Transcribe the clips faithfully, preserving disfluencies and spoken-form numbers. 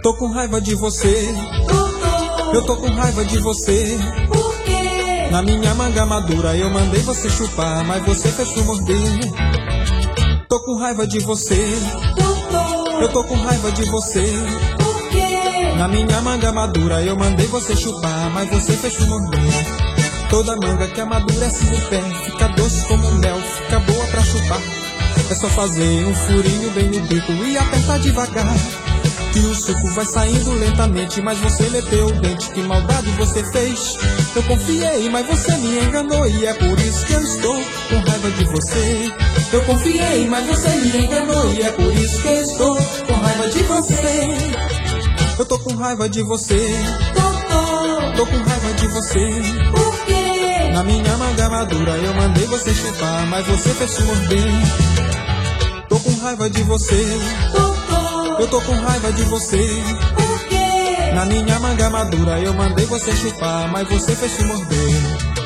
Tô com raiva de você. Eu tô com raiva de você. Por quê? Na minha manga madura eu mandei você chupar, mas você fez por morder. Tô com raiva de você. Doutor, Eu tô com raiva de você. por quê? Na minha manga madura eu mandei você chupar, mas você fez por morder. Toda manga que amadurece no pé fica doce como mel, fica boa pra chupar. É só fazer um furinho bem no bico e apertar devagar, que o suco vai saindo lentamente, mas você meteu o dente. Que maldade você fez? Eu confiei, mas você me enganou, e é por isso que eu estou com raiva de você. Eu confiei, mas você me enganou, e é por isso que eu estou com raiva de você. Eu tô com raiva de você. Doutor, Tô com raiva de você. por quê? Na minha manga madura eu mandei você chupar, mas você fez se morder. Tô com raiva de você. Doutor, Eu tô com raiva de você. por quê? Na minha manga madura eu mandei você chupar, mas você fez se morder.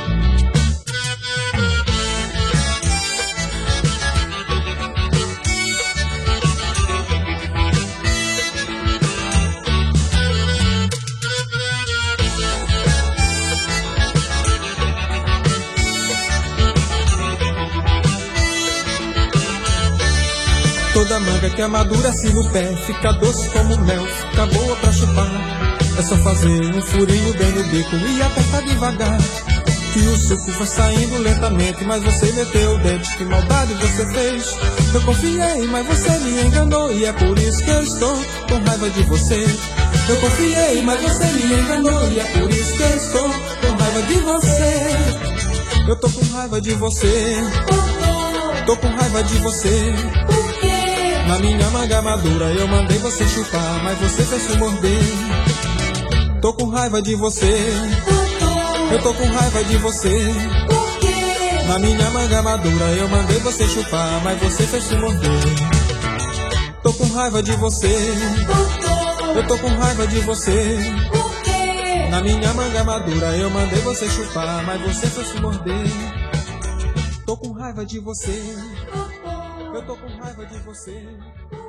Toda manga que amadurece no pé fica doce como mel, fica boa pra chupar. É só fazer um furinho bem no bico e apertar devagar, que o suco vai saindo lentamente, mas você meteu o dente. Que maldade você fez? Eu confiei, mas você me enganou, e é por isso que eu estou com raiva de você. Eu confiei, mas você me enganou, e é por isso que eu estou com raiva de você. Eu tô com raiva de você. Doutor, Tô com raiva de você. por quê? Na minha manga madura eu mandei você chupar, mas você fez se morder. Tô com raiva de você. Doutor, Eu tô com raiva de você. por quê? Na minha manga madura eu mandei você chupar, mas você fez se morder. Tô com raiva de você. Doutor, Eu tô com raiva de você. por quê? Na minha manga madura eu mandei você chupar, mas você fez se morder. Tô com raiva de você. Doutor, Eu tô com raiva de você.